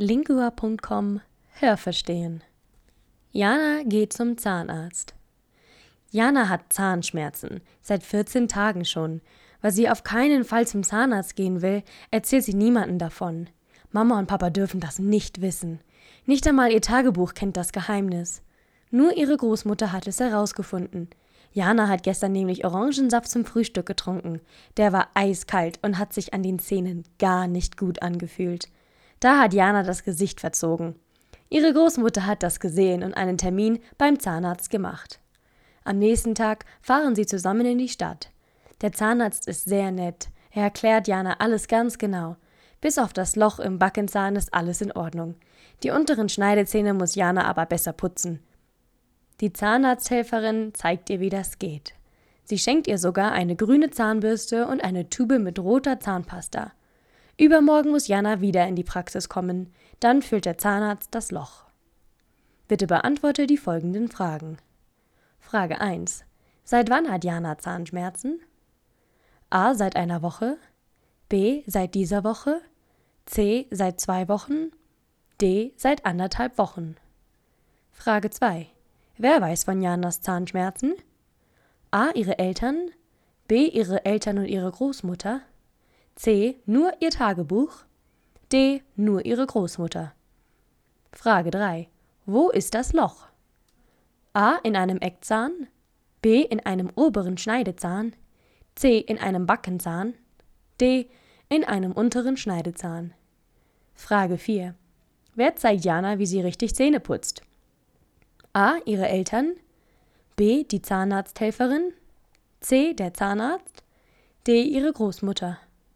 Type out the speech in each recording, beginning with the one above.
Lingua.com Hörverstehen. Jana geht zum Zahnarzt. Jana hat Zahnschmerzen, seit 14 Tagen schon. Weil sie auf keinen Fall zum Zahnarzt gehen will, erzählt sie niemandem davon. Mama und Papa dürfen das nicht wissen. Nicht einmal ihr Tagebuch kennt das Geheimnis. Nur ihre Großmutter hat es herausgefunden. Jana hat gestern nämlich Orangensaft zum Frühstück getrunken. Der war eiskalt und hat sich an den Zähnen gar nicht gut angefühlt. Da hat Jana das Gesicht verzogen. Ihre Großmutter hat das gesehen und einen Termin beim Zahnarzt gemacht. Am nächsten Tag fahren sie zusammen in die Stadt. Der Zahnarzt ist sehr nett. Er erklärt Jana alles ganz genau. Bis auf das Loch im Backenzahn ist alles in Ordnung. Die unteren Schneidezähne muss Jana aber besser putzen. Die Zahnarzthelferin zeigt ihr, wie das geht. Sie schenkt ihr sogar eine grüne Zahnbürste und eine Tube mit roter Zahnpasta. Übermorgen muss Jana wieder in die Praxis kommen. Dann füllt der Zahnarzt das Loch. Bitte beantworte die folgenden Fragen. Frage 1. Seit wann hat Jana Zahnschmerzen? A. Seit einer Woche. B. Seit dieser Woche. C. Seit 2 Wochen. D. Seit 1,5 Wochen. Frage 2. Wer weiß von Janas Zahnschmerzen? A. Ihre Eltern. B. Ihre Eltern und ihre Großmutter. C. Nur ihr Tagebuch. D. Nur ihre Großmutter. Frage 3. Wo ist das Loch? A. In einem Eckzahn. B. In einem oberen Schneidezahn. C. In einem Backenzahn. D. In einem unteren Schneidezahn. Frage 4. Wer zeigt Jana, wie sie richtig Zähne putzt? A. Ihre Eltern. B. Die Zahnarzthelferin. C. Der Zahnarzt. D. Ihre Großmutter.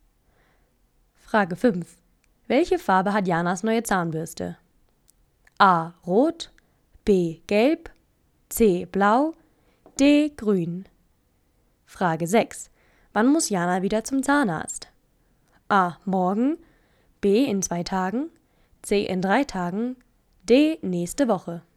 Frage 5. Welche Farbe hat Janas neue Zahnbürste? A. Rot. B. Gelb. C. Blau. D. Grün. Frage 6. Wann muss Jana wieder zum Zahnarzt? A. Morgen. B. In 2 Tagen. C. In 3 Tagen. D. Nächste Woche.